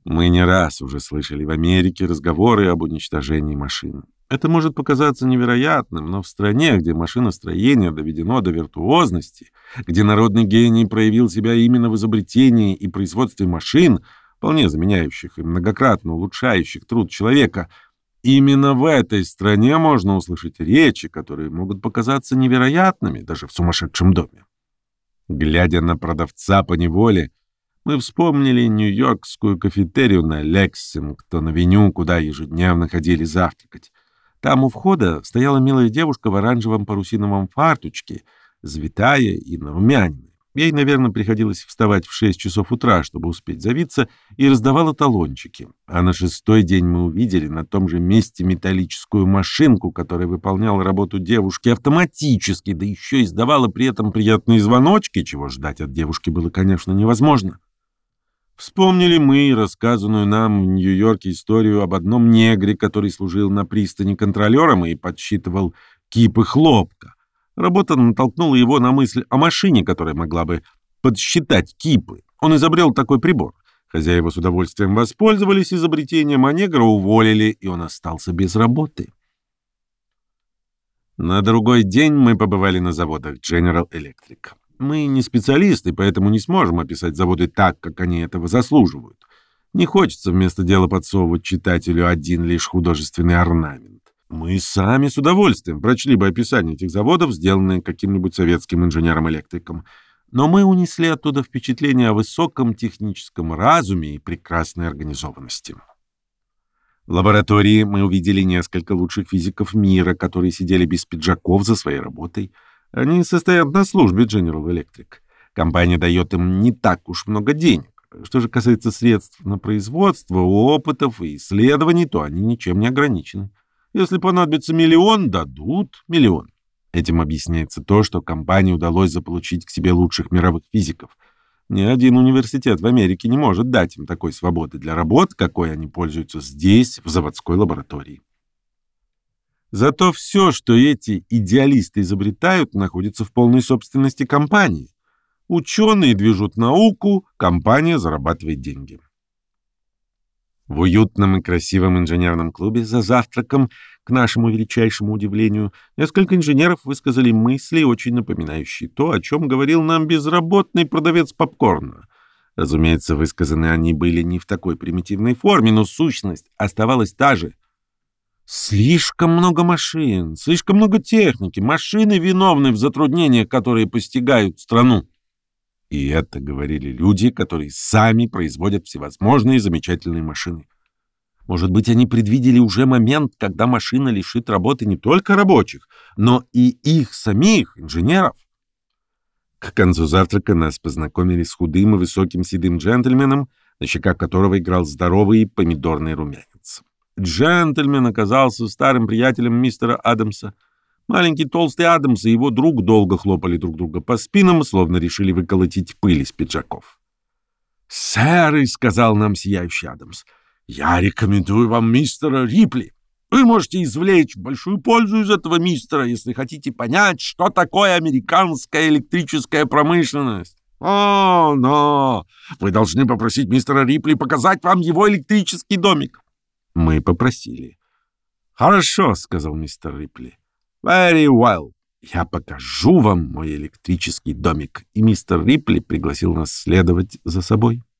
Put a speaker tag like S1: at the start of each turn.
S1: Мы не раз уже слышали в Америке разговоры об уничтожении машин. Это может показаться невероятным, но в стране, где машиностроение доведено до виртуозности, где народный гений проявил себя именно в изобретении и производстве машин, вполне заменяющих и многократно улучшающих труд человека, именно в этой стране можно услышать речи, которые могут показаться невероятными даже в сумасшедшем доме. Глядя на продавца поневоле, мы вспомнили нью-йоркскую кафетерию на Лексингтон-авеню, куда ежедневно ходили завтракать. Там у входа стояла милая девушка в оранжевом парусиновом фартучке, завитая и нарумяненная. Ей, наверное, приходилось вставать в 6 часов утра, чтобы успеть завиться, и раздавала талончики. А на 6-й день мы увидели на том же месте металлическую машинку, которая выполняла работу девушки автоматически, да еще издавала при этом приятные звоночки, чего ждать от девушки было, конечно, невозможно. Вспомнили мы рассказанную нам в Нью-Йорке историю об одном негре, который служил на пристани контролером и подсчитывал кипы хлопка. Работа натолкнула его на мысль о машине, которая могла бы подсчитать кипы. Он изобрел такой прибор. Хозяева с удовольствием воспользовались изобретением, а негра уволили, и он остался без работы. На другой день мы побывали на заводах General Electric. Мы не специалисты, поэтому не сможем описать заводы так, как они этого заслуживают. Не хочется вместо дела подсовывать читателю один лишь художественный орнамент. Мы сами с удовольствием прочли бы описание этих заводов, сделанное каким-нибудь советским инженером-электриком. Но мы унесли оттуда впечатление о высоком техническом разуме и прекрасной организованности. В лаборатории мы увидели несколько лучших физиков мира, которые сидели без пиджаков за своей работой. Они состоят на службе General Electric. Компания дает им не так уж много денег. Что же касается средств на производство, опытов и исследований, то они ничем не ограничены. Если понадобится миллион, дадут миллион. Этим объясняется то, что компании удалось заполучить к себе лучших мировых физиков. Ни один университет в Америке не может дать им такой свободы для работ, какой они пользуются здесь, в заводской лаборатории. Зато все, что эти идеалисты изобретают, находится в полной собственности компании. Ученые движут науку, компания зарабатывает деньги. В уютном и красивом инженерном клубе за завтраком, к нашему величайшему удивлению, несколько инженеров высказали мысли, очень напоминающие то, о чем говорил нам безработный продавец попкорна. Разумеется, высказаны они были не в такой примитивной форме, но сущность оставалась та же. Слишком много машин, слишком много техники, машины виновны в затруднениях, которые постигают страну. И это говорили люди, которые сами производят всевозможные замечательные машины. Может быть, они предвидели уже момент, когда машина лишит работы не только рабочих, но и их самих, инженеров. К концу завтрака нас познакомили с худым и высоким седым джентльменом, на щеках которого играл здоровый помидорный румянец. Джентльмен оказался старым приятелем мистера Адамса. Маленький толстый Адамс и его друг долго хлопали друг друга по спинам, словно решили выколотить пыль из пиджаков. «Сэр», — сказал нам сияющий Адамс, — «я рекомендую вам мистера Рипли. Вы можете извлечь большую пользу из этого мистера, если хотите понять, что такое американская электрическая промышленность. О, но вы должны попросить мистера Рипли показать вам его электрический домик». Мы попросили. «Хорошо», — сказал мистер Рипли. «Very well. Я покажу вам мой электрический домик». И мистер Рипли пригласил нас следовать за собой.